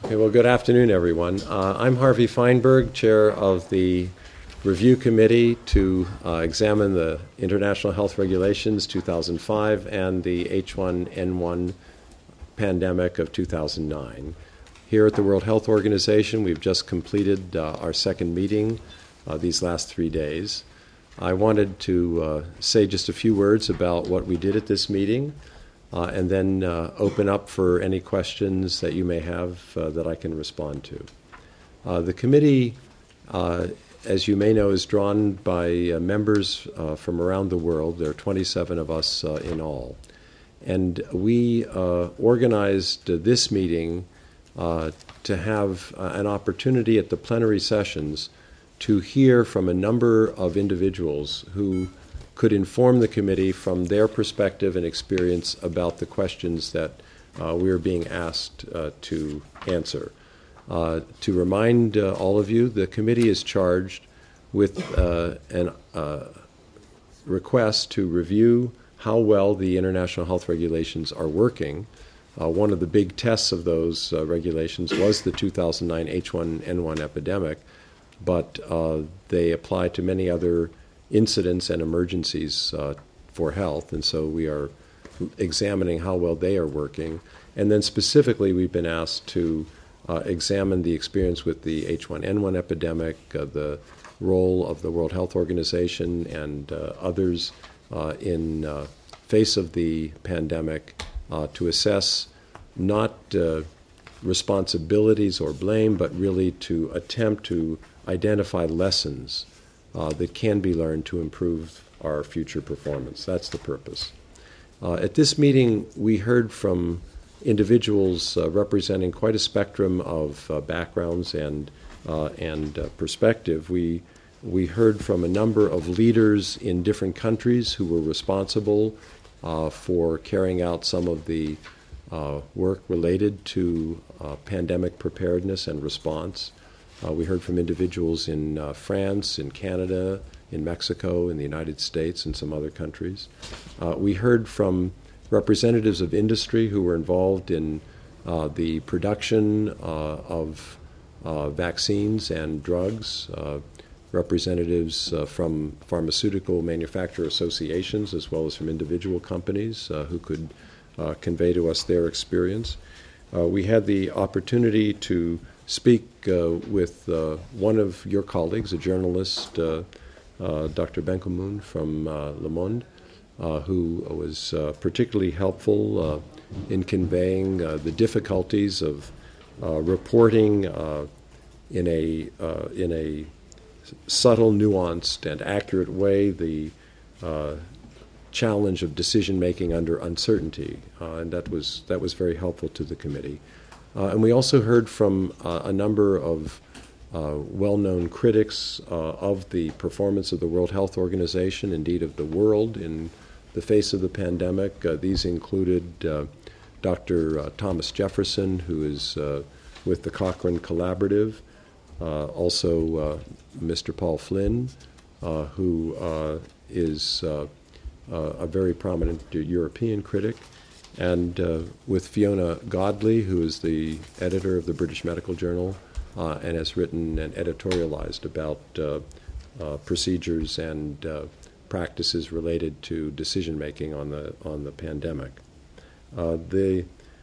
Okay, well, good afternoon, everyone. I'm Harvey Feinberg, chair of the Review Committee to examine the International Health Regulations 2005 and the H1N1 pandemic of 2009. Here at the World Health Organization, we've just completed our second meeting these last 3 days. I wanted to say just a few words about what we did at this meeting, and then open up for any questions that you may have that I can respond to. The committee, as you may know, is drawn by members from around the world. There are 27 of us in all. And we organized this meeting to have an opportunity at the plenary sessions to hear from a number of individuals who could inform the committee from their perspective and experience about the questions that we are being asked to answer. To remind all of you, the committee is charged with a request to review how well the international health regulations are working. One of the big tests of those regulations was the 2009 H1N1 epidemic, but they apply to many other incidents and emergencies for health, and so we are examining how well they are working. And then specifically, we've been asked to examine the experience with the H1N1 epidemic, the role of the World Health Organization and others in face of the pandemic, to assess not responsibilities or blame, but really to attempt to identify lessons that can be learned to improve our future performance. That's the purpose. At this meeting, we heard from individuals representing quite a spectrum of backgrounds and perspective. We heard from a number of leaders in different countries who were responsible for carrying out some of the work related to pandemic preparedness and response. We heard from individuals in France, in Canada, in Mexico, in the United States, and some other countries. We heard from representatives of industry who were involved in the production of vaccines and drugs, representatives from pharmaceutical manufacturer associations, as well as from individual companies who could convey to us their experience. We had the opportunity to speak with one of your colleagues, a journalist, Dr. Benkamoun from Le Monde, who was particularly helpful in conveying the difficulties of reporting in a subtle, nuanced, and accurate way the challenge of decision-making under uncertainty, and that was very helpful to the committee. And we also heard from a number of well-known critics of the performance of the World Health Organization, indeed of the world, in the face of the pandemic. These included Dr. Thomas Jefferson, who is with the Cochrane Collaborative, also Mr. Paul Flynn, who is a very prominent European critic, and with Fiona Godley, who is the editor of the British Medical Journal and has written and editorialized about procedures and practices related to decision-making on the pandemic. The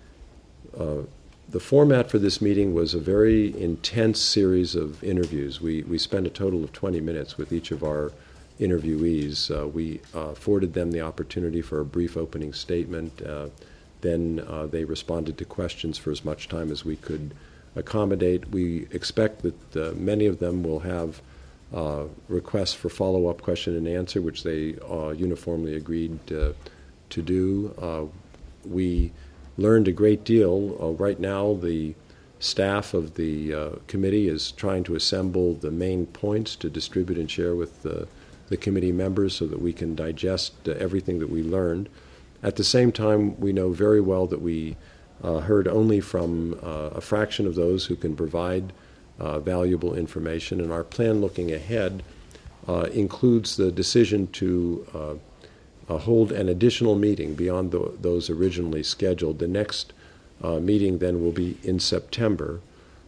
format for this meeting was a very intense series of interviews. We spent a total of 20 minutes with each of our interviewees. We afforded them the opportunity for a brief opening statement. Then they responded to questions for as much time as we could accommodate. We expect that many of them will have requests for follow-up question and answer, which they uniformly agreed to do. We learned a great deal. Right now, the staff of the committee is trying to assemble the main points to distribute and share with the committee members so that we can digest everything that we learned. At the same time, we know very well that we heard only from a fraction of those who can provide valuable information, and our plan looking ahead includes the decision to hold an additional meeting beyond those originally scheduled. The next meeting then will be in September,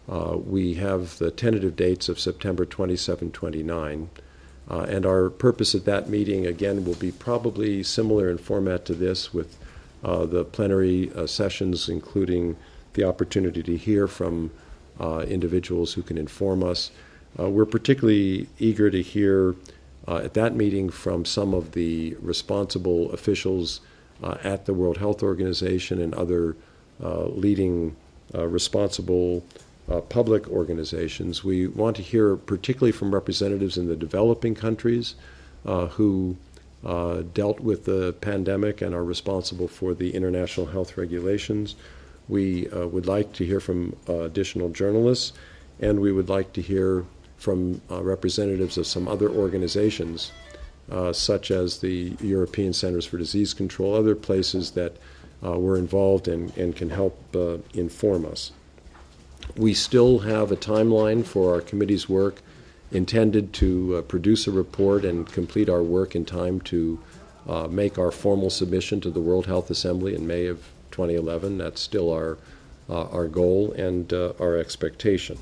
We have the tentative dates of September 27, 29. And our purpose at that meeting, again, will be probably similar in format to this, with the plenary sessions, including the opportunity to hear from individuals who can inform us. We're particularly eager to hear at that meeting from some of the responsible officials at the World Health Organization and other leading responsible public organizations. We want to hear particularly from representatives in the developing countries who dealt with the pandemic and are responsible for the international health regulations. We would like to hear from additional journalists, and we would like to hear from representatives of some other organizations, such as the European Centers for Disease Control, other places that were involved and can help inform us. We still have a timeline for our committee's work, intended to produce a report and complete our work in time to make our formal submission to the World Health Assembly in May of 2011. That's still our goal and our expectation.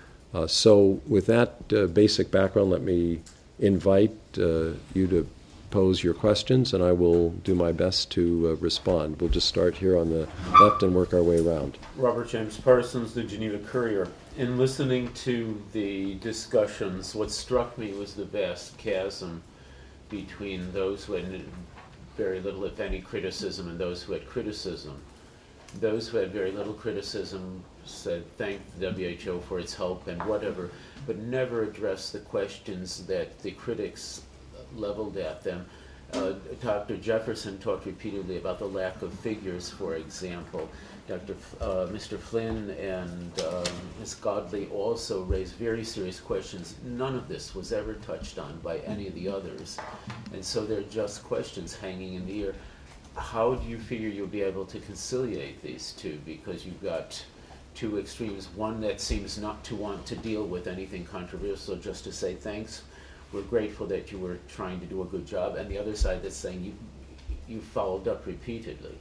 So with that basic background, let me invite you to pose your questions, and I will do my best to respond. We'll just start here on the left and work our way around. Robert James Parsons, the Geneva Courier. In listening to the discussions, what struck me was the vast chasm between those who had very little, if any, criticism and those who had criticism. Those who had very little criticism said thank the WHO for its help and whatever, but never addressed the questions that the critics leveled at them. Dr. Jefferson talked repeatedly about the lack of figures, for example. Mr. Flynn and Ms. Godley also raised very serious questions. None of this was ever touched on by any of the others. And so they're just questions hanging in the air. How do you figure you'll be able to conciliate these two? Because you've got two extremes. One that seems not to want to deal with anything controversial, just to say thanks, we're grateful that you were trying to do a good job, and the other side that's saying you followed up repeatedly.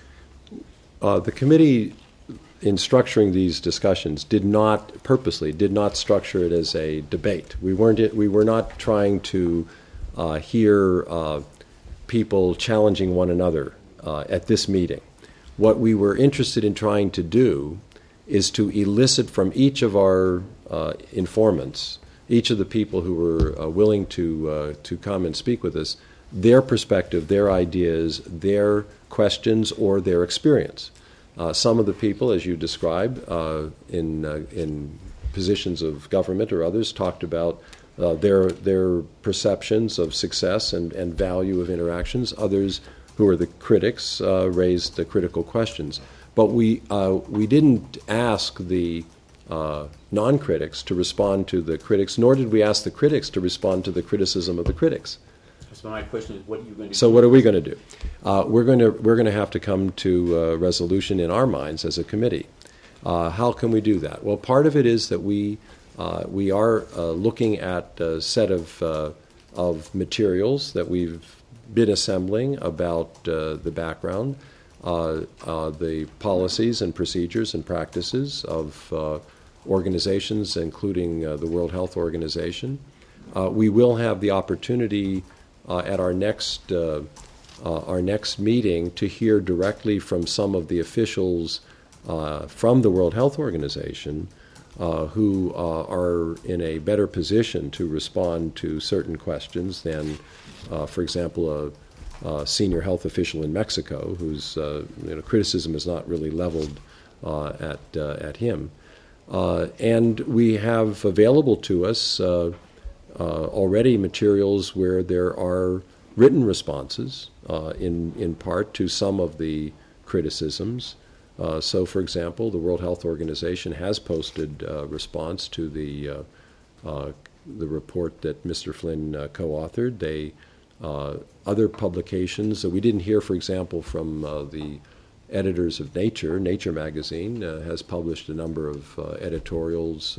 The committee, in structuring these discussions, did not structure it as a debate. We were not trying to hear people challenging one another at this meeting. What we were interested in trying to do is to elicit from each of our informants, each of the people who were willing to come and speak with us, their perspective, their ideas, their questions, or their experience. Some of the people, as you described, in positions of government or others, talked about their perceptions of success and value of interactions. Others, who are the critics, raised the critical questions. But we didn't ask the non-critics to respond to the critics, nor did we ask the critics to respond to the criticism of the critics. So my question is, what are you going to do? So what are we going to do? We're going to have to come to a resolution in our minds as a committee. How can we do that? Well, part of it is that we are looking at a set of materials that we've been assembling about the background, the policies and procedures and practices of organizations, including the World Health Organization. We will have the opportunity at our next meeting to hear directly from some of the officials from the World Health Organization who are in a better position to respond to certain questions than, for example, a senior health official in Mexico whose criticism is not really leveled at him. And we have available to us already materials where there are written responses, in part, to some of the criticisms. So, for example, the World Health Organization has posted a response to the report that Mr. Flynn co-authored. Other publications that we didn't hear, for example, from the editors of Nature. Nature magazine has published a number of editorials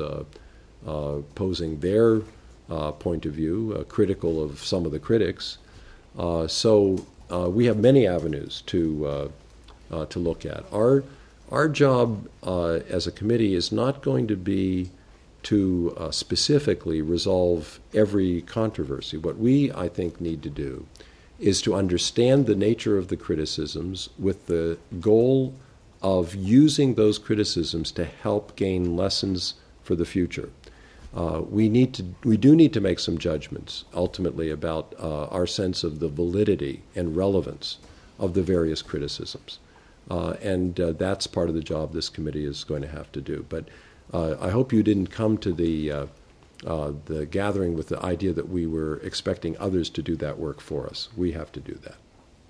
posing their point of view, critical of some of the critics. So we have many avenues to look at. Our Our job as a committee is not going to be to specifically resolve every controversy. What we, I think, need to do is to understand the nature of the criticisms with the goal of using those criticisms to help gain lessons for the future. We do need to make some judgments ultimately about our sense of the validity and relevance of the various criticisms. And that's part of the job this committee is going to have to do. But I hope you didn't come to the gathering with the idea that we were expecting others to do that work for us. We have to do that.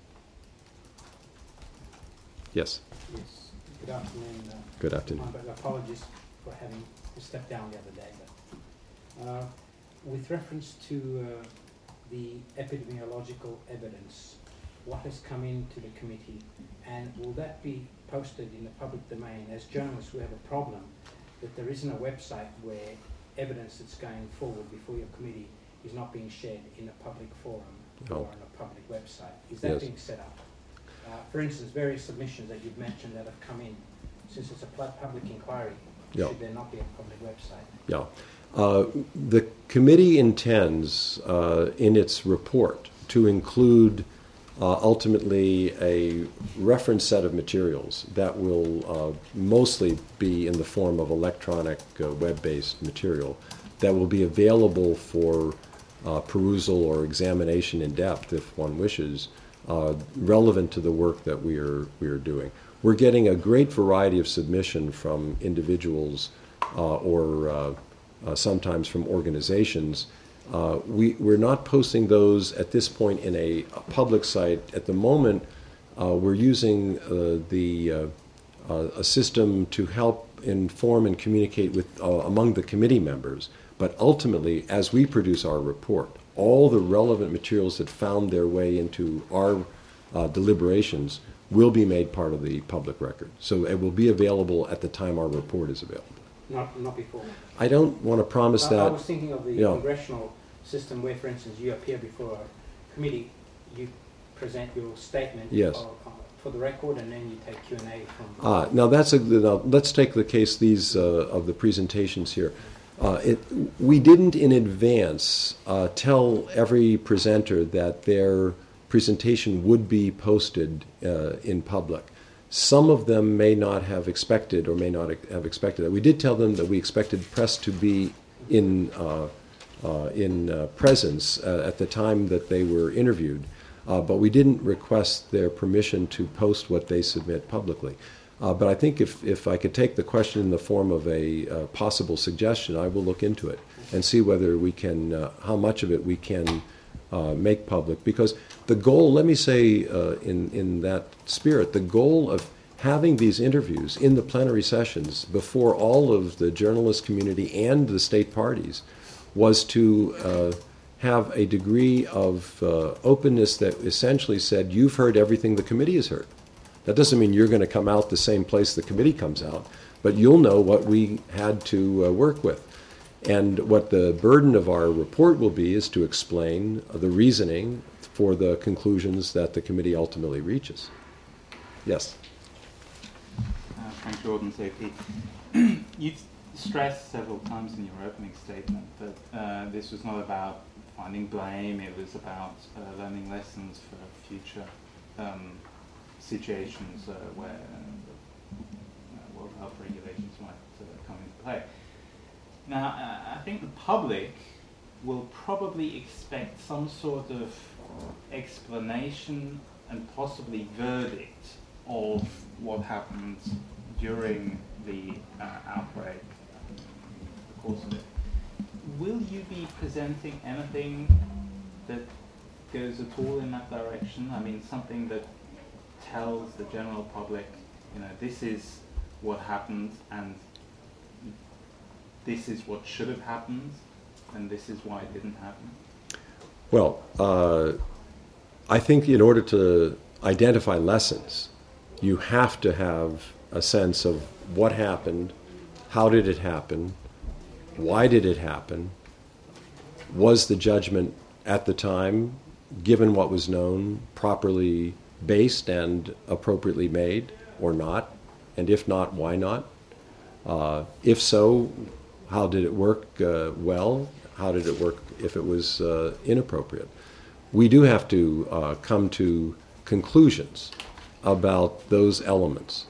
Yes? Yes. Good afternoon. Good afternoon. Apologies for having to step down the other day. But, with reference to the epidemiological evidence, what has come into the committee, and will that be posted in the public domain? As journalists, we have a problem that there isn't a website where evidence that's going forward before your committee is not being shared in a public forum or on a public website. Is that being set up? For instance, various submissions that you've mentioned that have come in, since it's a public inquiry, should there not be a public website? Yeah. The committee intends in its report to include ultimately a reference set of materials that will mostly be in the form of electronic web-based material that will be available for perusal or examination in depth, if one wishes, relevant to the work that we are doing. We're getting a great variety of submission from individuals or sometimes from organizations. We're not posting those at this point in a public site. At the moment, we're using a system to help inform and communicate with among the committee members. But ultimately, as we produce our report, all the relevant materials that found their way into our deliberations will be made part of the public record. So it will be available at the time our report is available. Not before. I don't want to promise that. I was thinking of the congressional system where, for instance, you appear before a committee, you present your statement for the record, and then you take Q&A from... Now let's take the case of the presentations here. We didn't in advance tell every presenter that their presentation would be posted in public. Some of them may not have expected or may not have expected that. We did tell them that we expected press to be in presence at the time that they were interviewed, but we didn't request their permission to post what they submit publicly. But I think if I could take the question in the form of a possible suggestion, I will look into it and see whether we can, how much of it we can make public. Because the goal, let me say in that spirit, the goal of having these interviews in the plenary sessions before all of the journalist community and the state parties was to have a degree of openness that essentially said, you've heard everything the committee has heard. That doesn't mean you're going to come out the same place the committee comes out, but you'll know what we had to work with. And what the burden of our report will be is to explain the reasoning for the conclusions that the committee ultimately reaches. Yes? Frank Jordan, CAP. You've stressed several times in your opening statement that this was not about finding blame, it was about learning lessons for future situations where World Health regulations might come into play. Now, I think the public will probably expect some sort of explanation and possibly verdict of what happened during the outbreak, the course of it. Will you be presenting anything that goes at all in that direction? I mean, something that tells the general public, this is what happened and this is what should have happened and this is why it didn't happen? Well, I think in order to identify lessons, you have to have a sense of what happened, how did it happen, why did it happen, was the judgment at the time, given what was known, properly based and appropriately made or not, And if not, why not? If so, how did it work well? How did it work if it was inappropriate? We do have to come to conclusions about those elements.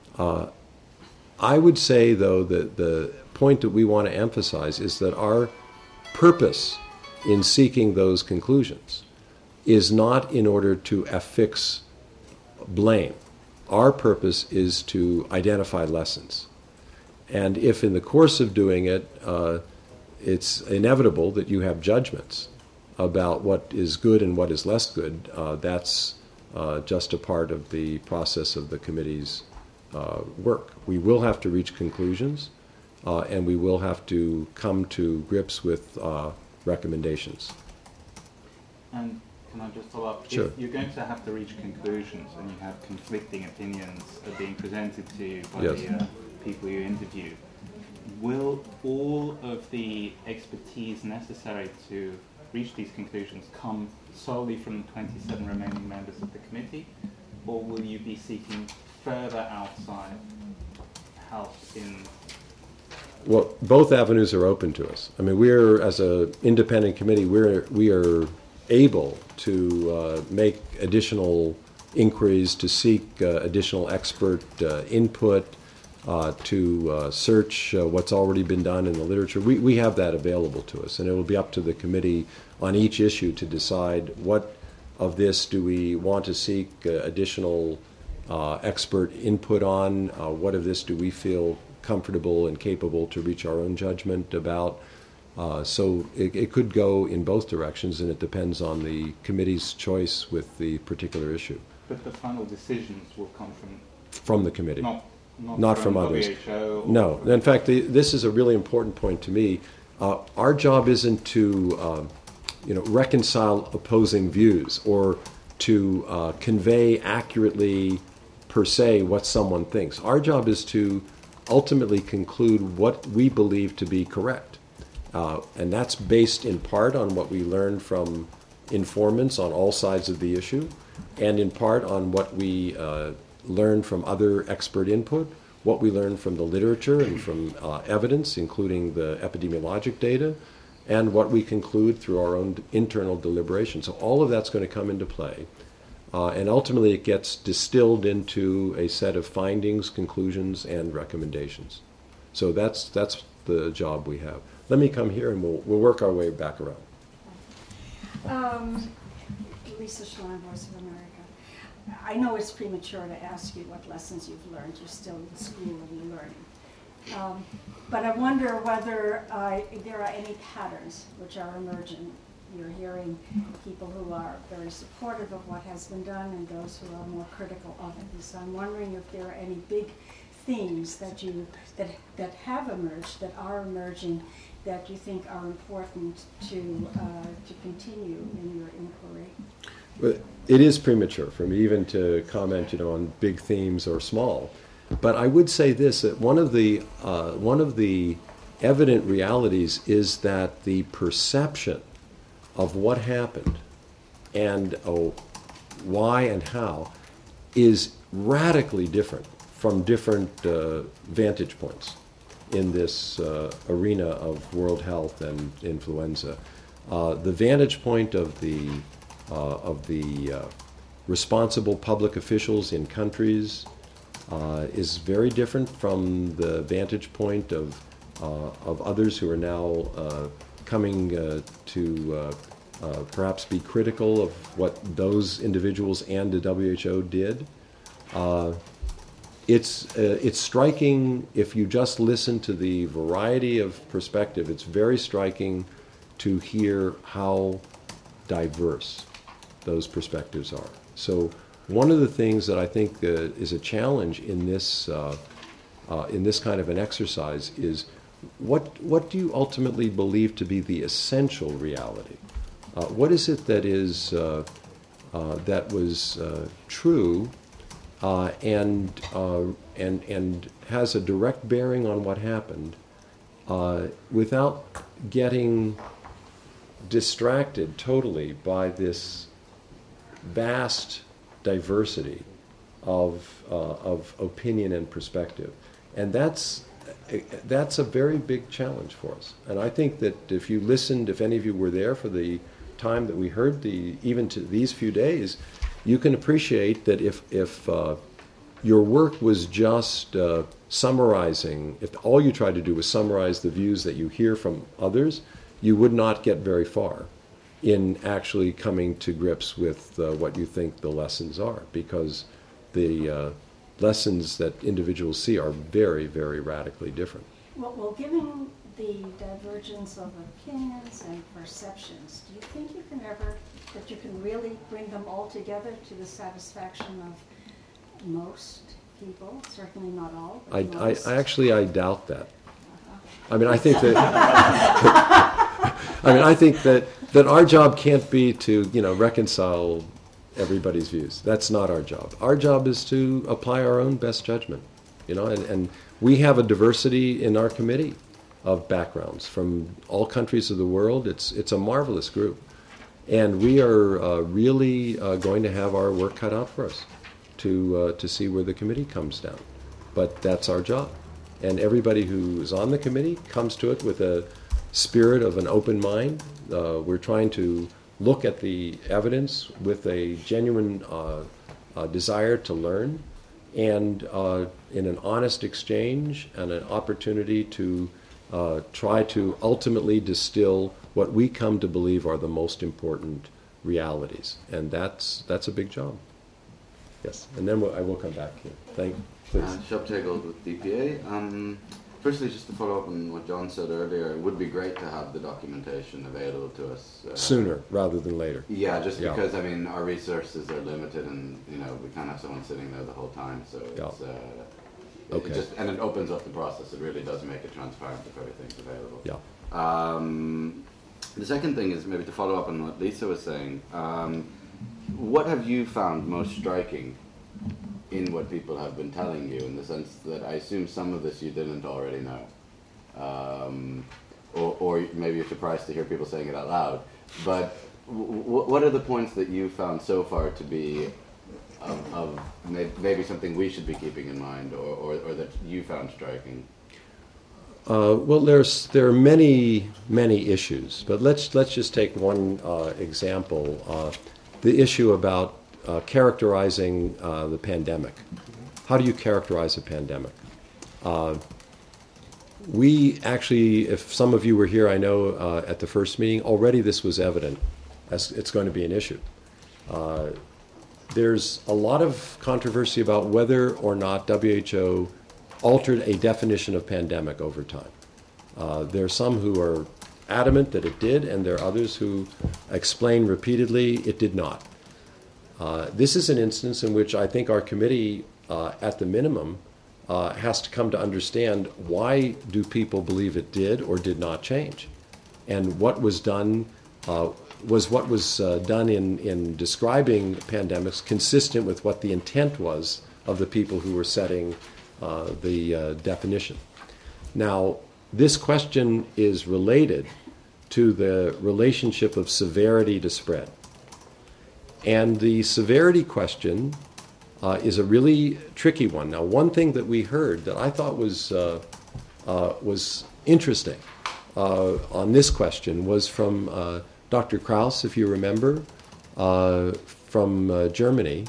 I would say, though, that the point that we want to emphasize is that our purpose in seeking those conclusions is not in order to affix blame. Our purpose is to identify lessons. And if in the course of doing it, it's inevitable that you have judgments about what is good and what is less good, that's just a part of the process of the committee's work. We will have to reach conclusions, and we will have to come to grips with recommendations. And can I just follow up? Sure. If you're going to have to reach conclusions and you have conflicting opinions being presented to you by Yes. the people you interview, will all of the expertise necessary to reach these conclusions come solely from the 27 remaining members of the committee, or will you be seeking further outside help in? Well, both avenues are open to us. I mean, we're, as an independent committee, we are able to make additional inquiries, to seek additional expert input, to search what's already been done in the literature. We have that available to us, and it will be up to the committee on each issue to decide what of this do we want to seek additional expert input on, what of this do we feel comfortable and capable to reach our own judgment about. So it could go in both directions, and it depends on the committee's choice with the particular issue. But the final decisions will come From the committee. Not from others. WHO No. In fact, this is a really important point to me. Our job isn't to reconcile opposing views or to convey accurately, per se, what someone thinks. Our job is to ultimately conclude what we believe to be correct. And that's based in part on what we learned from informants on all sides of the issue, and in part on what we learn from other expert input, what we learn from the literature and from evidence, including the epidemiologic data, and what we conclude through our own internal deliberation. So all of that's going to come into play. And ultimately it gets distilled into a set of findings, conclusions, and recommendations. So that's the job we have. Let me come here and we'll work our way back around. Lisa Schlein, Voice of America. I know it's premature to ask you what lessons you've learned. You're still in school and you're learning. But I wonder whether there are any patterns which are emerging. You're hearing people who are very supportive of what has been done and those who are more critical of it. And so I'm wondering if there are any big themes that have emerged, that are emerging, that you think are important to continue in your inquiry. But it is premature for me even to comment, on big themes or small. But I would say this: that one of the evident realities is that the perception of what happened and why and how is radically different from different vantage points in this arena of world health and influenza. The vantage point of the responsible public officials in countries is very different from the vantage point of others who are now coming to perhaps be critical of what those individuals and the WHO did. It's striking if you just listen to the variety of perspective. It's very striking to hear how diverse those perspectives are. So one of the things that I think is a challenge in this kind of an exercise is what do you ultimately believe to be the essential reality? What is it that is that was true and has a direct bearing on what happened, without getting distracted totally by this vast diversity of opinion and perspective. And that's a very big challenge for us. And I think that if you listened, if any of you were there for the time that we heard, even to these few days, you can appreciate that if your work was just summarizing, if all you tried to do was summarize the views that you hear from others, you would not get very far in actually coming to grips with what you think the lessons are, because the lessons that individuals see are very, very radically different. Well, given the divergence of opinions and perceptions, do you think that you can really bring them all together to the satisfaction of most people? Certainly not all. I doubt that. Uh-huh. I mean, I think that our job can't be to, reconcile everybody's views. That's not our job. Our job is to apply our own best judgment, and we have a diversity in our committee of backgrounds from all countries of the world. It's a marvelous group, and we are really going to have our work cut out for us to see where the committee comes down. But that's our job, and everybody who's on the committee comes to it with a spirit of an open mind. We're trying to look at the evidence with a genuine desire to learn, and in an honest exchange and an opportunity to try to ultimately distill what we come to believe are the most important realities. And that's a big job. Yes, and then I will come back here. Please. Shub Tegel with DPA. Firstly, just to follow up on what John said earlier, it would be great to have the documentation available to us sooner rather than later. Yeah, because our resources are limited, and we can't have someone sitting there the whole time. So it's okay. It opens up the process. It really does make it transparent if everything's available. Yeah. The second thing is maybe to follow up on what Lisa was saying. What have you found most striking in what people have been telling you, in the sense that I assume some of this you didn't already know, or maybe you're surprised to hear people saying it out loud, but what are the points that you found so far to be of maybe something we should be keeping in mind, or that you found striking? Well, there are many issues, but let's just take one example, the issue about characterizing the pandemic. How do you characterize a pandemic? We actually, if some of you were here, I know at the first meeting, already this was evident as it's going to be an issue. There's a lot of controversy about whether or not WHO altered a definition of pandemic over time. There are some who are adamant that it did, and there are others who explain repeatedly it did not. This is an instance in which I think our committee, at the minimum, has to come to understand why do people believe it did or did not change, and what was done done in describing pandemics consistent with what the intent was of the people who were setting the definition. Now, this question is related to the relationship of severity to spread. And the severity question is a really tricky one. Now, one thing that we heard that I thought was interesting on this question was from Dr. Kraus, if you remember, from Germany.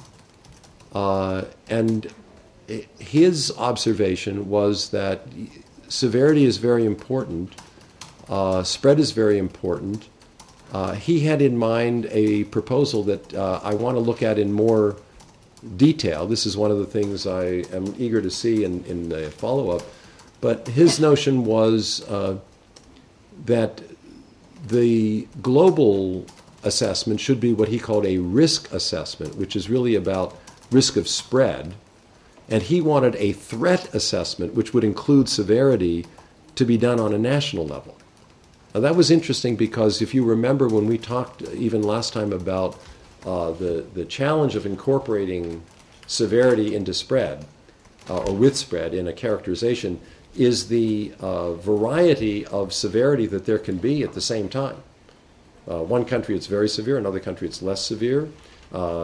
And his observation was that severity is very important, spread is very important. He had in mind a proposal that I want to look at in more detail. This is one of the things I am eager to see in the follow-up. But his notion was that the global assessment should be what he called a risk assessment, which is really about risk of spread. And he wanted a threat assessment, which would include severity, to be done on a national level. Now, that was interesting because if you remember when we talked even last time about the challenge of incorporating severity into spread, or with spread in a characterization, is the variety of severity that there can be at the same time. One country it's very severe, another country it's less severe.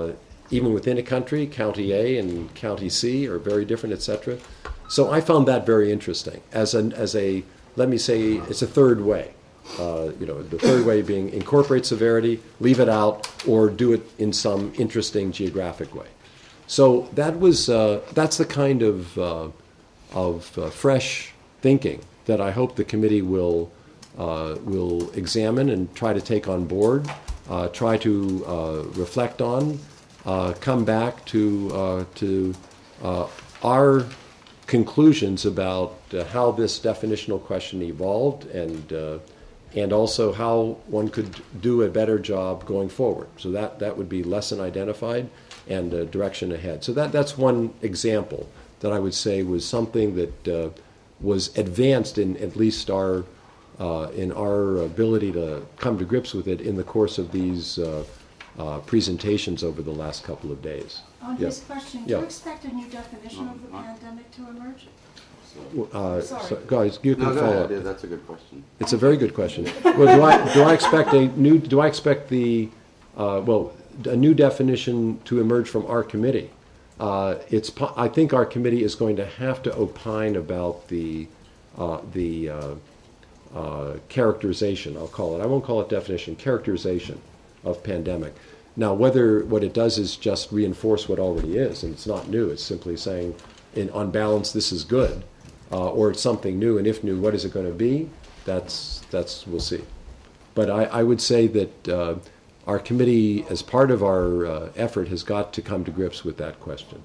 even within a country, County A and County C are very different, etc. So I found that very interesting as a let me say it's a third way. The third way being incorporate severity, leave it out, or do it in some interesting geographic way. So that's the kind of fresh thinking that I hope the committee will examine and try to take on board, try to reflect on, come back to our conclusions about how this definitional question evolved and also how one could do a better job going forward. So that would be lesson identified and direction ahead. So that's one example that I would say was something that was advanced in at least our ability to come to grips with it in the course of these presentations over the last couple of days. On Yeah. his question, do Yeah. you expect a new definition of the pandemic to emerge? Sorry. So guys, you can No, go follow ahead. up. Yeah, that's a good question. It's a very good question. Well, do I expect a new definition to emerge from our committee? I think our committee is going to have to opine about the characterization. I'll call it. I won't call it definition. Characterization of pandemic. Now, whether what it does is just reinforce what already is, and it's not new. It's simply saying, on balance, this is good. Or it's something new, and if new, what is it going to be? That's we'll see. But I would say that our committee, as part of our effort, has got to come to grips with that question.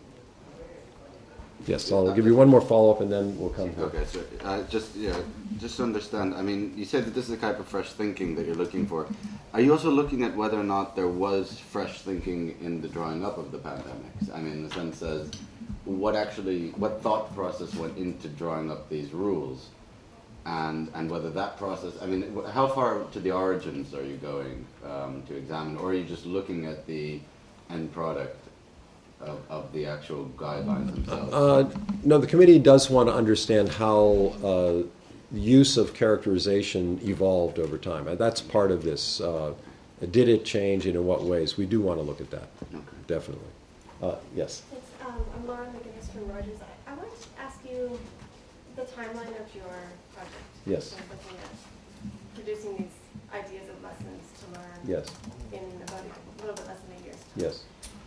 Yes, I'll give you one more follow-up, and then we'll come here. Okay, so just to understand, I mean, you said that this is the type of fresh thinking that you're looking for. Are you also looking at whether or not there was fresh thinking in the drawing up of the pandemics? I mean, in the sense as what thought process went into drawing up these rules, and whether that process, I mean, how far to the origins are you going to examine, or are you just looking at the end product of the actual guidelines themselves? No, the committee does want to understand how the use of characterization evolved over time. That's part of this. Did it change, and in what ways? We do want to look at that, definitely. Yes? I'm Laura McGinnis from Reuters. I wanted to ask you the timeline of your project. Yes. So looking at producing these ideas of lessons to learn Yes. in about a little bit less than a year's time. Yes.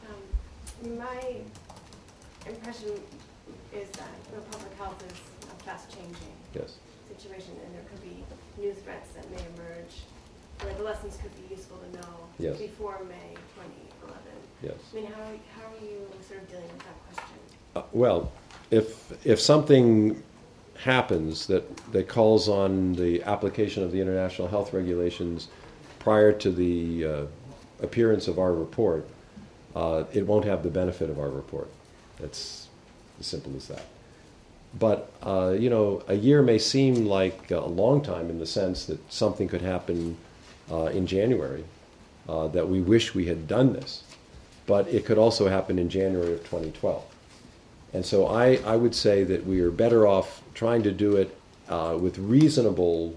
My impression is that public health is a fast-changing Yes. situation, and there could be new threats that may emerge where the lessons could be useful to know Yes. before May 2011. Yes. I mean, how are you sort of dealing with that question? Well, if something happens that calls on the application of the international health regulations prior to the appearance of our report, it won't have the benefit of our report. It's as simple as that. But, a year may seem like a long time in the sense that something could happen in January, that we wish we had done this. But it could also happen in January of 2012. And so I would say that we are better off trying to do it with reasonable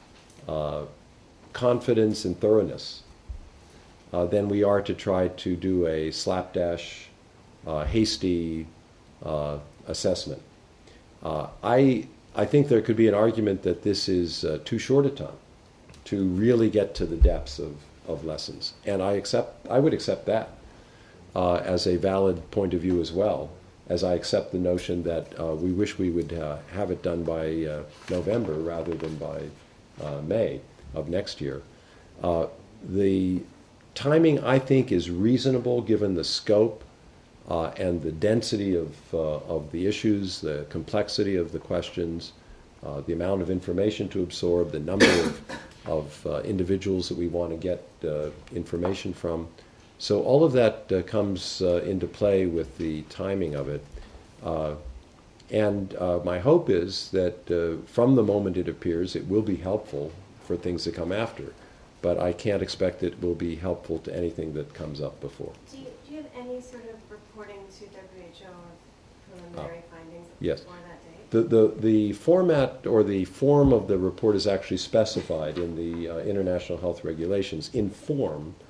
confidence and thoroughness than we are to try to do a slapdash, hasty assessment. I think there could be an argument that this is too short a time to really get to the depths of lessons. And I would accept that as a valid point of view as well, as I accept the notion that we wish we would have it done by November rather than by May of next year. The timing, I think, is reasonable given the scope and the density of the issues, the complexity of the questions, the amount of information to absorb, the number of individuals that we want to get information from. So all of that comes into play with the timing of it. And my hope is that from the moment it appears, it will be helpful for things to come after. But I can't expect it will be helpful to anything that comes up before. Do you have any sort of reporting to WHO of preliminary findings yes. before that date? The format or the form of the report is actually specified in the International Health Regulations in form,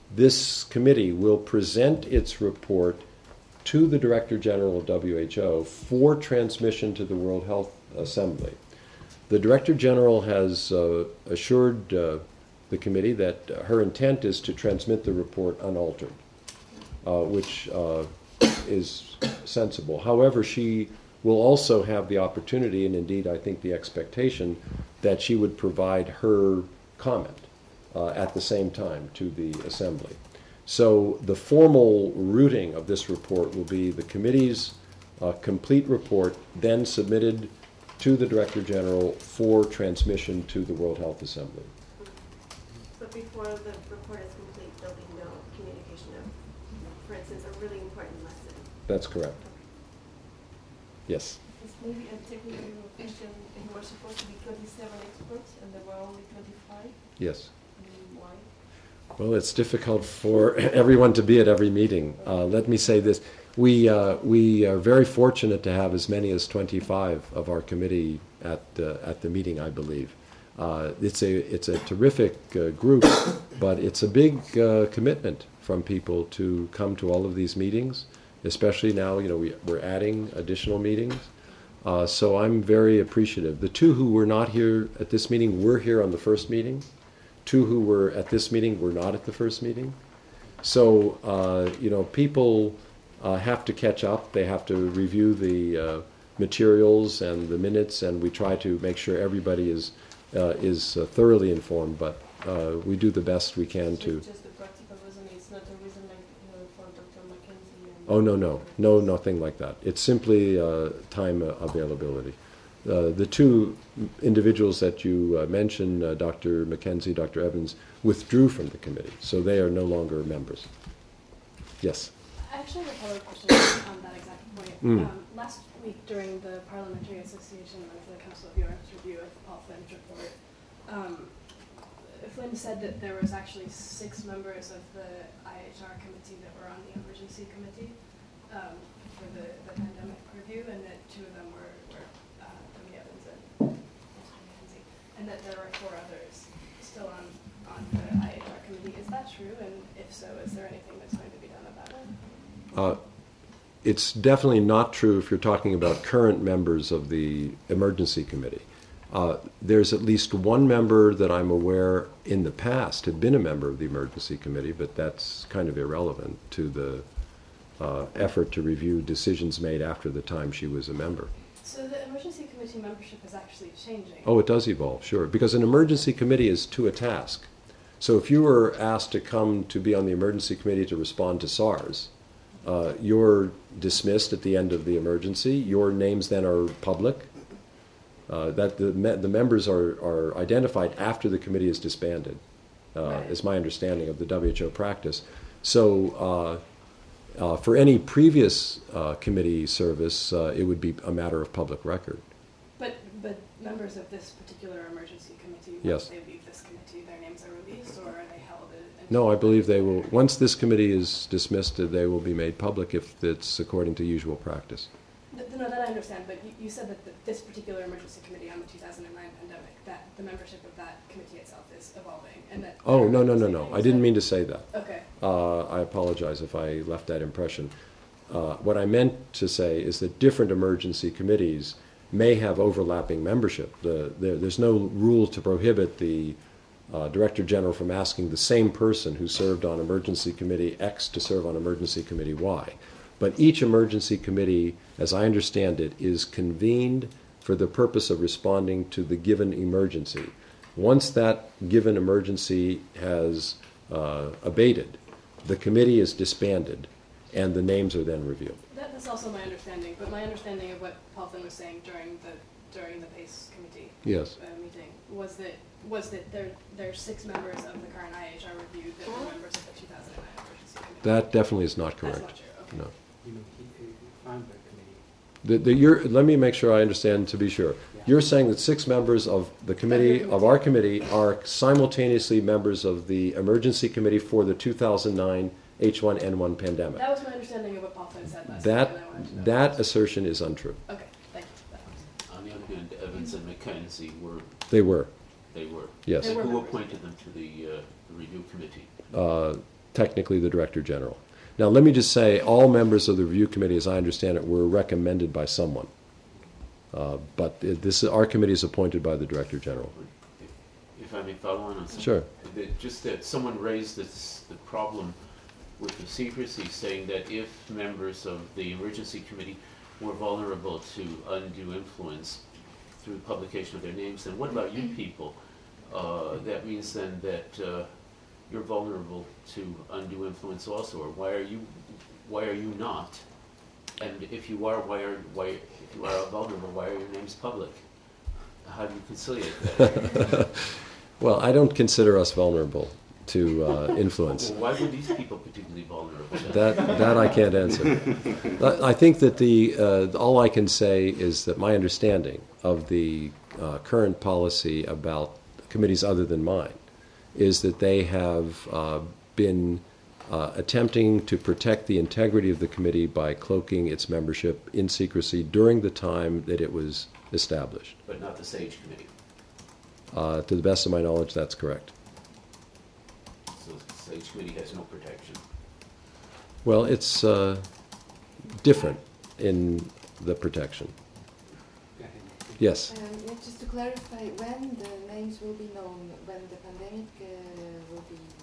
this committee will present its report to the Director General of WHO for transmission to the World Health Assembly. The Director General has assured the committee that her intent is to transmit the report unaltered, which is sensible. However, she will also have the opportunity, and indeed I think the expectation, that she would provide her comment at the same time to the Assembly. So the formal routing of this report will be the committee's complete report, then submitted to the Director General for transmission to the World Health Assembly. But before the report is complete, there'll be no communication of, for instance, a really important lesson. That's correct. Yes. It's maybe a technical question. There were supposed to be 27 experts and there were only 25. Yes. Why? Well, it's difficult for everyone to be at every meeting. Let me say this. We are very fortunate to have as many as 25 of our committee at the meeting, I believe. It's a terrific group, but it's a big commitment from people to come to all of these meetings, especially now, we're adding additional meetings. So I'm very appreciative. The two who were not here at this meeting were here on the first meeting. Two who were at this meeting were not at the first meeting. So, people have to catch up. They have to review the materials and the minutes, and we try to make sure everybody is thoroughly informed, but we do the best we can So to. it's just a practical reason, it's not a reason like for Dr. Mackenzie. And Oh, no, nothing like that. It's simply time availability. The two individuals that you mentioned, Dr. Mackenzie, Dr. Evans, withdrew from the committee, so they are no longer members. Yes. I actually have a follow-up question on that exact point. Last week during the Parliamentary Association of the Council of Europe's review of Paul Flynn's report, Flynn said that there was actually 6 members of the IHR committee that were on the emergency committee for the pandemic review, and that 2 of them were Tony Evans and Mackenzie, and that there were 4 others still on the IHR committee. Is that true? And if so, is there anything that's going to be done about it? It's definitely not true if you're talking about current members of the emergency committee. There's at least one member that I'm aware in the past had been a member of the emergency committee, but that's kind of irrelevant to the effort to review decisions made after the time she was a member. So the emergency committee membership is actually changing. Oh, it does evolve, sure, because an emergency committee is to a task. So if you were asked to come to be on the emergency committee to respond to SARS, you're dismissed at the end of the emergency. Your names then are public. That the members are identified after the committee is disbanded, is my understanding of the WHO practice. So for any previous committee service, it would be a matter of public record. But members of this particular emergency committee, Yes. once they leave this committee, their names are released, or are they held? No, I believe they will. Once this committee is dismissed, they will be made public if it's according to usual practice. No, that I understand, but you said that this particular emergency committee on the 2009 pandemic, that the membership of that committee itself is evolving, and that... Oh, no. I didn't mean to say that. Okay. I apologize if I left that impression. What I meant to say is that different emergency committees may have overlapping membership. There's no rule to prohibit the Director General from asking the same person who served on Emergency Committee X to serve on Emergency Committee Y. But each emergency committee, as I understand it, is convened for the purpose of responding to the given emergency. Once that given emergency has abated, the committee is disbanded, and the names are then reviewed. That's also my understanding, but my understanding of what Paul Flynn was saying during the PACE committee Yes. meeting was that there are 6 members of the current IHR review that were members of the 2009 emergency committee. That definitely is not correct. That's not true. Okay. No. He found the committee. Let me make sure I understand to be sure. You're saying that 6 members of the committee, of our committee, are simultaneously members of the emergency committee for the 2009 H1N1 pandemic. That was my understanding of what Paul Flynn said last That, time, and I wanted to know. that assertion is untrue. Okay, thank you. That helps. On the other hand, Evans and Mackenzie were, They were, they were. yes. They were Who members. appointed them to the review committee? technically the Director General. Now, let me just say, all members of the review committee, as I understand it, were recommended by someone. Our committee is appointed by the Director General. If I may follow on something. Sure. Just that someone raised the problem with the secrecy, saying that if members of the emergency committee were vulnerable to undue influence through publication of their names, then what about you people? That means then that you're vulnerable to undue influence also, or why are you not? And if you are, if you are vulnerable, why are your names public? How do you conciliate that? Well, I don't consider us vulnerable to influence. Well, why were these people particularly vulnerable? That I can't answer. I think that all I can say is that my understanding of the current policy about committees other than mine is that they have been attempting to protect the integrity of the committee by cloaking its membership in secrecy during the time that it was established. But not the SAGE committee. To the best of my knowledge, that's correct. So the SAGE committee has no protection. Well, it's different in the protection. Yes. Just to clarify, when the names will be known, when the pandemic will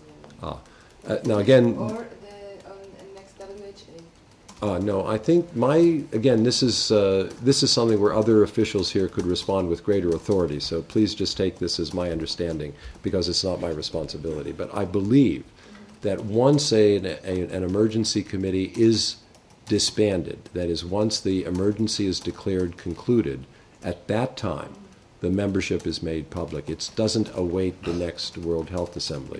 be... Now again... Or the next WHA? No, I think this is something where other officials here could respond with greater authority, so please just take this as my understanding, because it's not my responsibility. But I believe that once an emergency committee is disbanded, that is, once the emergency is declared concluded, at that time, the membership is made public. It doesn't await the next World Health Assembly.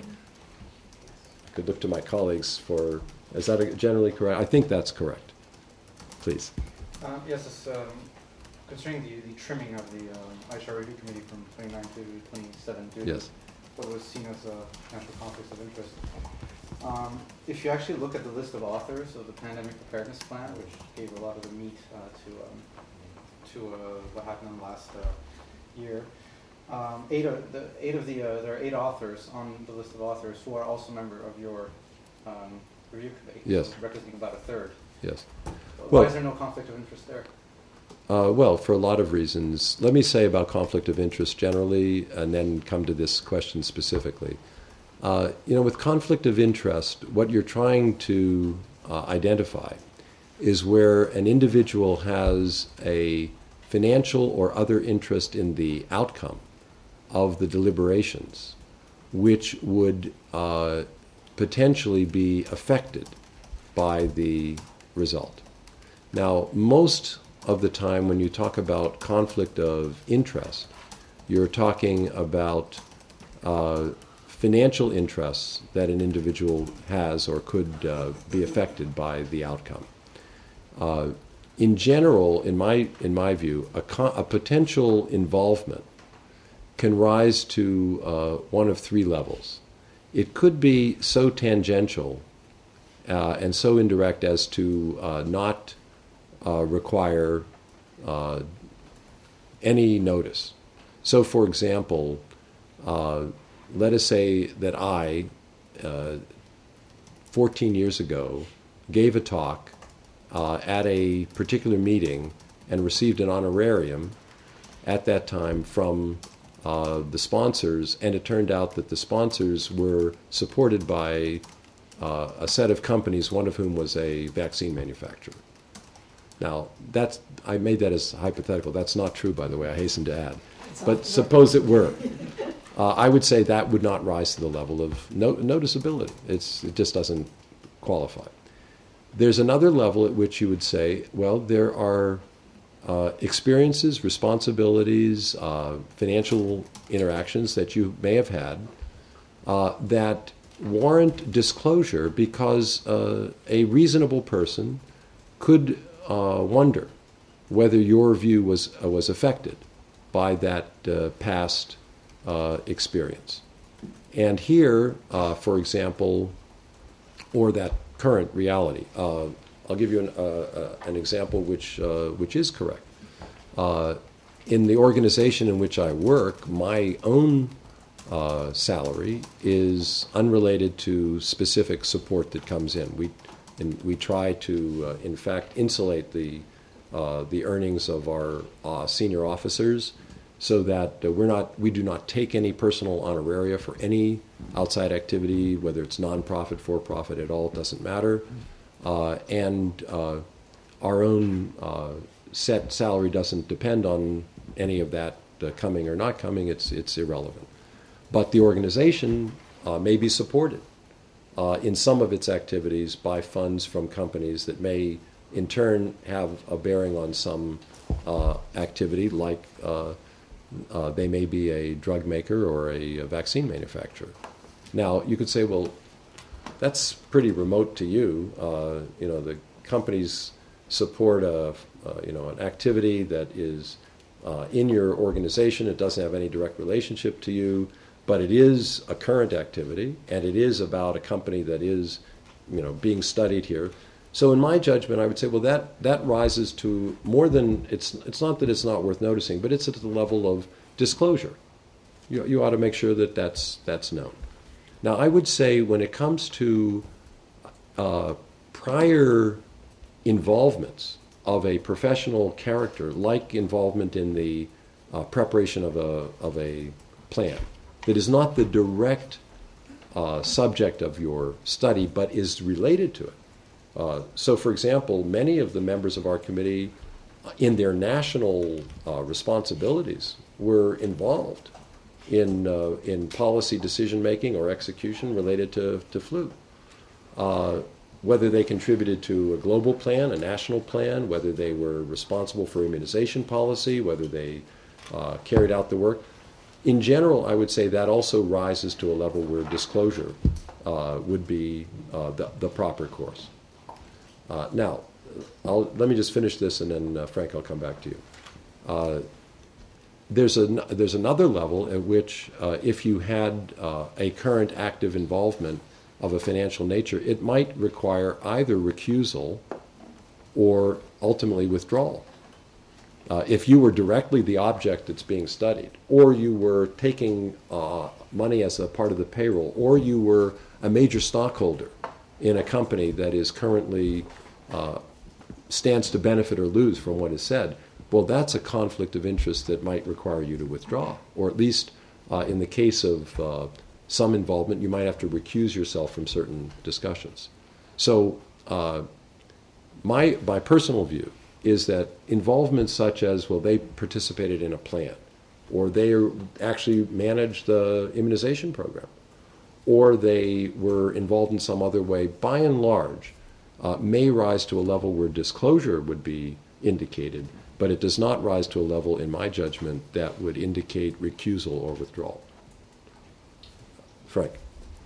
I could look to my colleagues for, is that generally correct? I think that's correct. Please. Yes, it's concerning the trimming of the IHR Review Committee from 29 to 27 due to what was seen as a potential conflict of interest. If you actually look at the list of authors of the Pandemic Preparedness Plan, which gave a lot of the meat to what happened in the last year, there are 8 authors on the list of authors who are also a member of your review committee. Yes. So representing about a third. Yes. So Well, why is there no conflict of interest there? Well, for a lot of reasons. Let me say about conflict of interest generally, and then come to this question specifically. With conflict of interest, what you're trying to identify is where an individual has a financial or other interest in the outcome of the deliberations, which would potentially be affected by the result. Now, most of the time when you talk about conflict of interest, you're talking about financial interests that an individual has or could be affected by the outcome. In general, in my view, a potential involvement can rise to one of 3 levels. It could be so tangential and so indirect as to not require any notice. So, for example, let us say that I, 14 years ago, gave a talk at a particular meeting and received an honorarium at that time from the sponsors, and it turned out that the sponsors were supported by a set of companies, one of whom was a vaccine manufacturer. Now, I made that as hypothetical. That's not true, by the way, I hasten to add. But suppose it were. I would say that would not rise to the level of noticeability. It just doesn't qualify. There's another level at which you would say, well, there are experiences, responsibilities, financial interactions that you may have had that warrant disclosure because a reasonable person could wonder whether your view was affected by that past experience. And here, for example, or that current reality. I'll give you an example which is correct. In the organization in which I work, my own salary is unrelated to specific support that comes in. We try to, in fact, insulate the earnings of our senior officers so that we do not take any personal honoraria for any outside activity, whether it's nonprofit, for-profit, at all, it doesn't matter. And our own set salary doesn't depend on any of that coming or not coming. It's irrelevant. But the organization may be supported in some of its activities by funds from companies that may in turn have a bearing on some activity, like they may be a drug maker or a vaccine manufacturer. Now, you could say, well, that's pretty remote to you. The companies support an activity that is in your organization. It doesn't have any direct relationship to you, but it is a current activity, and it is about a company that is, being studied here. So in my judgment, I would say, well, that rises to more than, it's not that it's not worth noticing, but it's at the level of disclosure. You ought to make sure that that's known. Now, I would say when it comes to prior involvements of a professional character, like involvement in the preparation of a plan, that is not the direct subject of your study, but is related to it. So, for example, many of the members of our committee, in their national responsibilities, were involved in policy decision-making or execution related to flu. Whether they contributed to a global plan, a national plan, whether they were responsible for immunization policy, whether they carried out the work. In general, I would say that also rises to a level where disclosure would be the proper course. Now, let me just finish this, and then, Frank, I'll come back to you. There's another level at which, if you had a current active involvement of a financial nature, it might require either recusal or ultimately withdrawal. If you were directly the object that's being studied, or you were taking money as a part of the payroll, or you were a major stockholder in a company that is currently stands to benefit or lose from what is said, well, that's a conflict of interest that might require you to withdraw, or at least in the case of some involvement, you might have to recuse yourself from certain discussions. So my personal view is that involvement such as, well, they participated in a plan, or they actually managed the immunization program, or they were involved in some other way, by and large, may rise to a level where disclosure would be indicated, but it does not rise to a level, in my judgment, that would indicate recusal or withdrawal. Frank.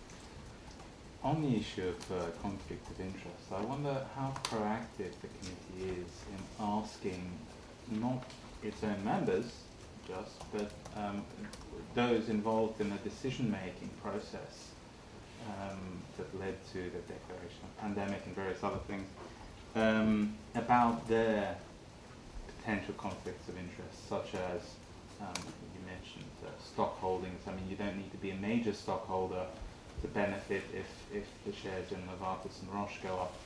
On the issue of conflict of interest, I wonder how proactive the committee is in asking not its own members just, but those involved in the decision-making process that led to the declaration of pandemic and various other things, about their potential conflicts of interest, such as, you mentioned stock holdings. I mean, you don't need to be a major stockholder to benefit if the shares in Novartis and Roche go up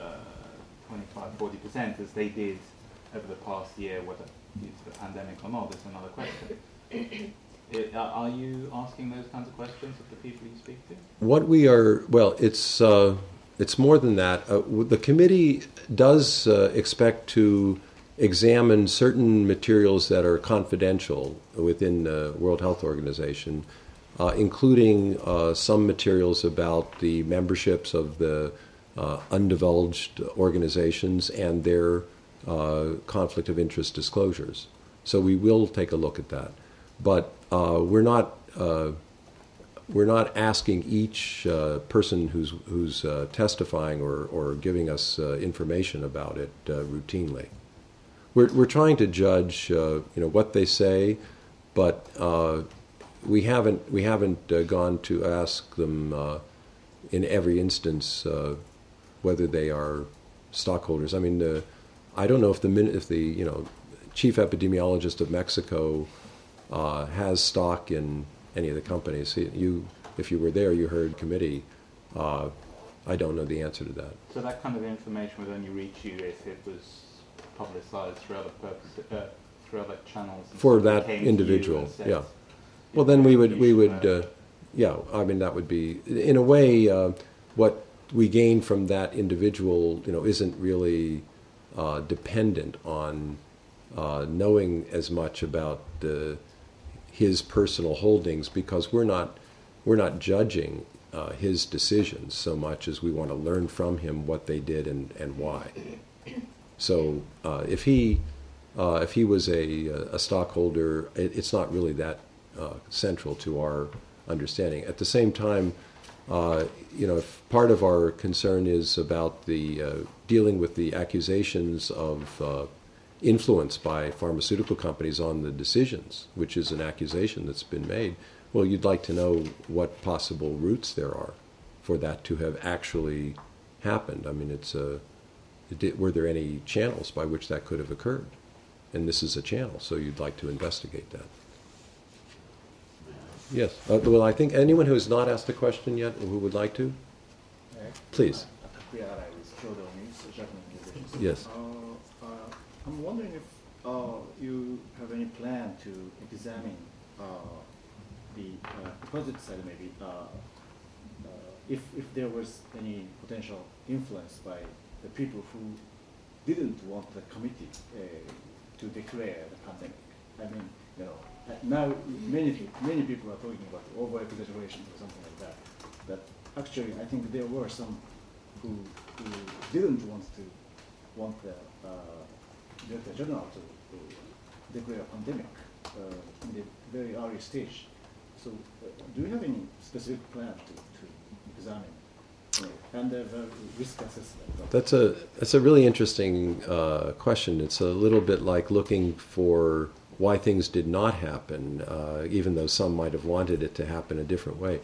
25-40% as they did over the past year, whether due to the pandemic or not, is another question. Are you asking those kinds of questions of the people you speak to? What we are, well, it's more than that. The committee does expect to examine certain materials that are confidential within the World Health Organization, including some materials about the memberships of the undivulged organizations and their conflict of interest disclosures. So we will take a look at that. But we're not asking each person who's testifying or giving us information about it routinely. We're trying to judge what they say, but we haven't gone to ask them in every instance whether they are stockholders. I mean, I don't know if the chief epidemiologist of Mexico has stock in any of the companies. If you were there, you heard committee. I don't know the answer to that. So that kind of information would only reach you if it was publicized through other channels. For that individual, yeah. Well, then we would, yeah. I mean, that would be in a way what we gain from that individual. Isn't really dependent on knowing as much about his personal holdings, because we're not judging his decisions so much as we want to learn from him what they did and why. So if he was a stockholder, it's not really that central to our understanding. At the same time, if part of our concern is about the dealing with the accusations of influence by pharmaceutical companies on the decisions, which is an accusation that's been made, well, you'd like to know what possible routes there are for that to have actually happened. I mean, were there any channels by which that could have occurred? And this is a channel, so you'd like to investigate that. Yes. Well, I think anyone who has not asked a question yet, who would like to? Please. Yes. I'm wondering if you have any plan to examine the opposite side, maybe, if there was any potential influence by the people who didn't want the committee to declare the pandemic. I mean, now many people are talking about over-exaggeration or something like that. But actually, I think there were some who didn't want the Director General to declare a pandemic in the very early stage. So, do you have any specific plan to examine and the risk assessment? That's a really interesting question. It's a little bit like looking for why things did not happen, even though some might have wanted it to happen a different way.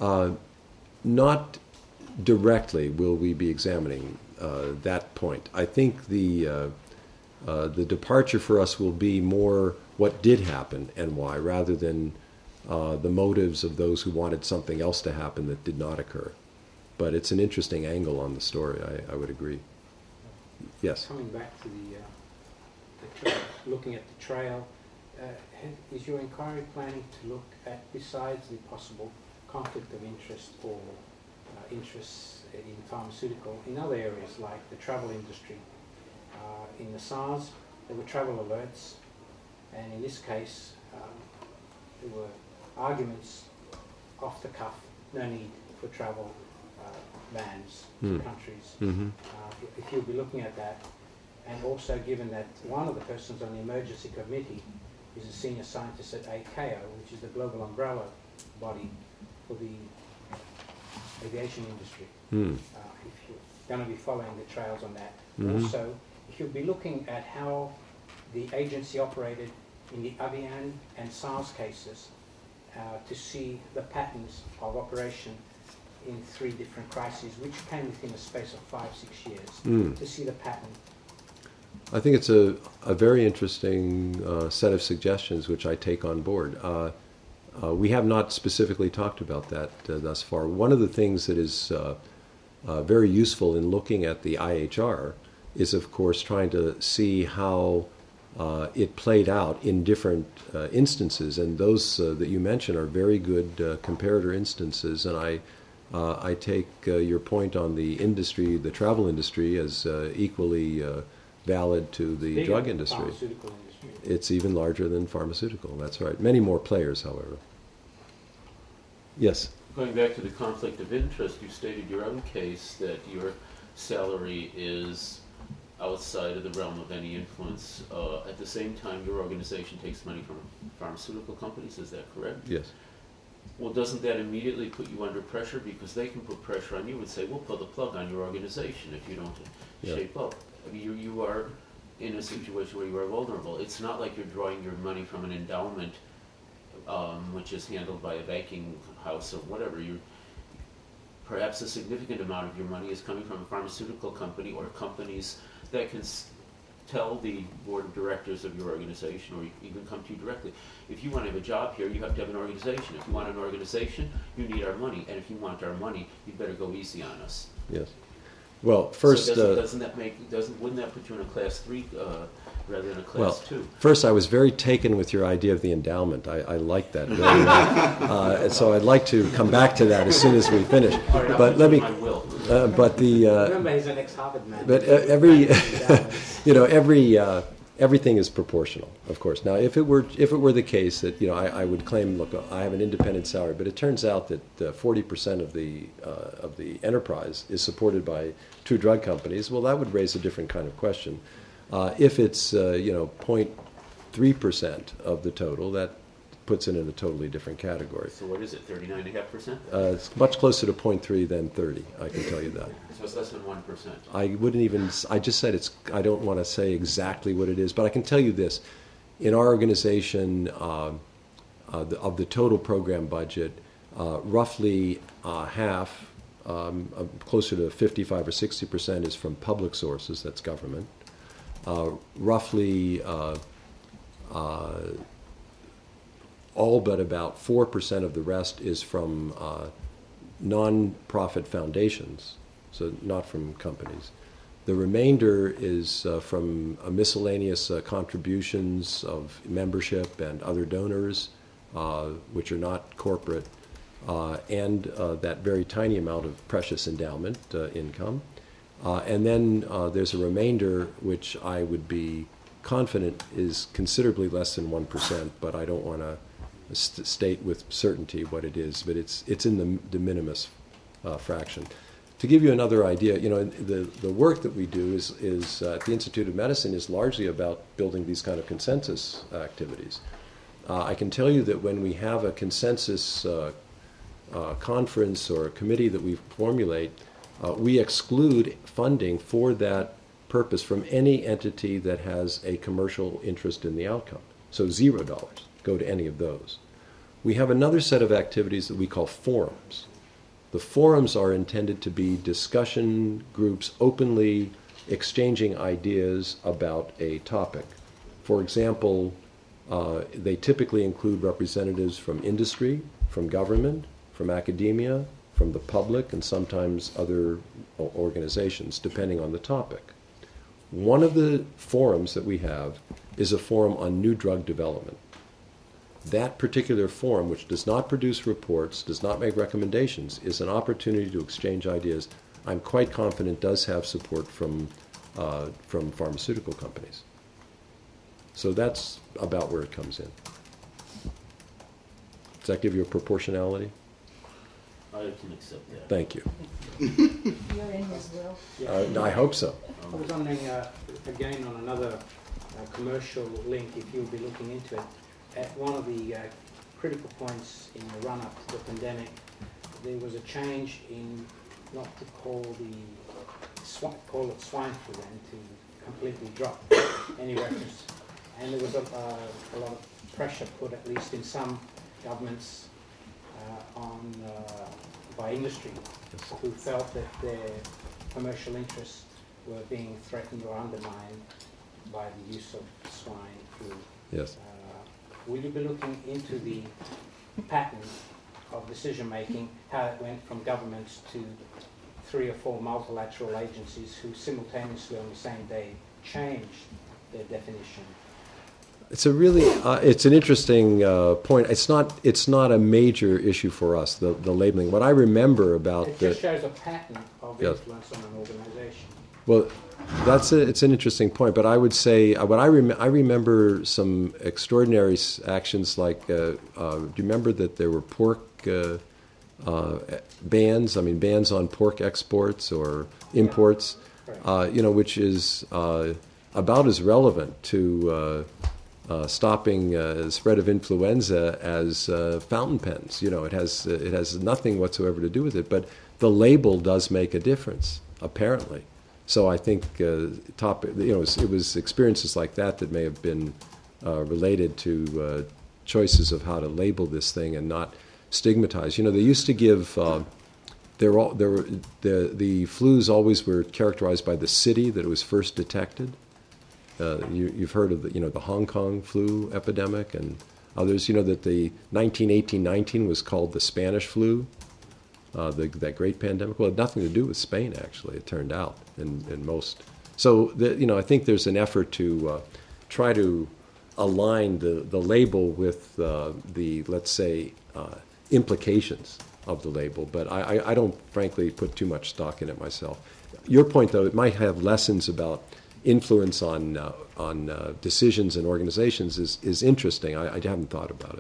Not directly will we be examining that point. I think the departure for us will be more what did happen and why, rather than the motives of those who wanted something else to happen that did not occur. But it's an interesting angle on the story, I would agree. Yes? Coming back to looking at the trail, is your inquiry planning to look at, besides the possible conflict of interest or interests in pharmaceutical, in other areas like the travel industry? In the SARS, there were travel alerts, and in this case, there were arguments off the cuff, no need for travel bans to countries. Mm-hmm. If you'll be looking at that, and also given that one of the persons on the emergency committee is a senior scientist at ICAO, which is the global umbrella body for the aviation industry. If you're going to be following the trails on that. Also, if you'll be looking at how the agency operated in the Avian and SARS cases, to see the patterns of operation in 3 different crises, which came within a space of 5-6 years, to see the pattern. I think it's a very interesting set of suggestions, which I take on board. We have not specifically talked about that thus far. One of the things that is very useful in looking at the IHR is, of course, trying to see how it played out in different instances, and those that you mentioned are very good comparator instances. And I take your point on the industry, the travel industry, as equally valid to the drug industry. Pharmaceutical industry. It's even larger than pharmaceutical. That's right. Many more players, however. Yes. Going back to the conflict of interest, you stated your own case that your salary is outside of the realm of any influence. At the same time, your organization takes money from pharmaceutical companies, is that correct? Yes. Well, doesn't that immediately put you under pressure? Because they can put pressure on you and say, we'll pull the plug on your organization if you don't shape up. I mean, you are in a situation where you are vulnerable. It's not like you're drawing your money from an endowment, which is handled by a banking house or whatever. Perhaps a significant amount of your money is coming from a pharmaceutical company or companies that can tell the board of directors of your organization, or you can come to you directly. If you want to have a job here, you have to have an organization. If you want an organization, you need our money. And if you want our money, you better go easy on us. Yes. Well, first, so wouldn't that put you in a class 3 rather than a class 2? First, I was very taken with your idea of the endowment. I like that very well. And so I'd like to come back to that as soon as we finish. Right, but let me. Remember, he's an ex-Harvard man. But everything is proportional, of course. Now, if it were the case that I would claim, look, I have an independent salary, but it turns out that 40% of the enterprise is supported by 2 drug companies. Well, that would raise a different kind of question. If it's 0.3% of the total, that puts it in a totally different category. So what is it, 39.5%? It's much closer to 0.3 than 30, I can tell you that. So it's less than 1%. I just said I don't want to say exactly what it is, but I can tell you this. In our organization, of the total program budget, roughly half, closer to 55 or 60% is from public sources, that's government. Roughly all but about 4% of the rest is from non-profit foundations, so not from companies. The remainder is from miscellaneous contributions of membership and other donors, which are not corporate, and that very tiny amount of precious endowment income. And then there's a remainder, which I would be confident is considerably less than 1%, but I don't want to state with certainty what it is, but it's in the de minimis fraction. To give you another idea, the work that we do is at the Institute of Medicine is largely about building these kind of consensus activities. I can tell you that when we have a consensus conference or a committee that we formulate, we exclude funding for that purpose from any entity that has a commercial interest in the outcome. So $0 go to any of those. We have another set of activities that we call forums. The forums are intended to be discussion groups openly exchanging ideas about a topic. For example, they typically include representatives from industry, from government, from academia, from the public, and sometimes other organizations, depending on the topic. One of the forums that we have is a forum on new drug development. That particular forum, which does not produce reports, does not make recommendations, is an opportunity to exchange ideas. I'm quite confident does have support from pharmaceutical companies. So that's about where it comes in. Does that give you a proportionality? I can accept that. Thank you. You're in as well. I hope so. I was wondering, again, on another commercial link, if you'll be looking into it. At one of the critical points in the run-up to the pandemic, there was a change in not to call it swine flu and to completely drop any reference. And there was a lot of pressure put, at least in some governments, by industry, who felt that their commercial interests were being threatened or undermined by the use of swine flu. Yes. Will you be looking into the pattern of decision-making, how it went from governments to 3 or 4 multilateral agencies who simultaneously on the same day changed their definition? It's it's an interesting point. It's not a major issue for us, the labeling. What I remember about it just shows a pattern of influence on an organization. Well, it's an interesting point, but I would say what I remember some extraordinary actions like. Do you remember that there were pork bans? I mean, bans on pork exports or imports. Right. Which is about as relevant to stopping the spread of influenza as fountain pens. It has nothing whatsoever to do with it, but the label does make a difference, apparently. So I think it was experiences like that may have been related to choices of how to label this thing and not stigmatize. They used to give the flus always were characterized by the city that it was first detected. You've heard of the Hong Kong flu epidemic and others. You know that the 1918-19 was called the Spanish flu, that great pandemic. Well, it had nothing to do with Spain, actually. It turned out in most. So I think there's an effort to try to align the label with the let's say implications of the label. But I don't frankly put too much stock in it myself. Your point, though, it might have lessons about influence on decisions and organizations is interesting. I haven't thought about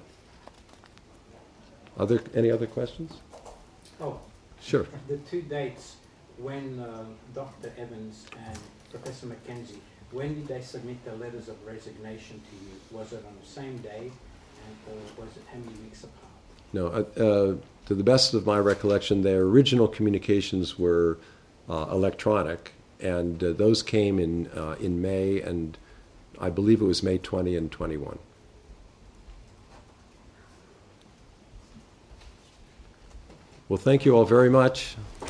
it. Any other questions? Oh, sure. The two dates when Dr. Evans and Professor Mackenzie, when did they submit their letters of resignation to you? Was it on the same day, or was it how many weeks apart? No, to the best of my recollection, their original communications were electronic, and those came in May, and I believe it was May 20 and 21. Well, thank you all very much.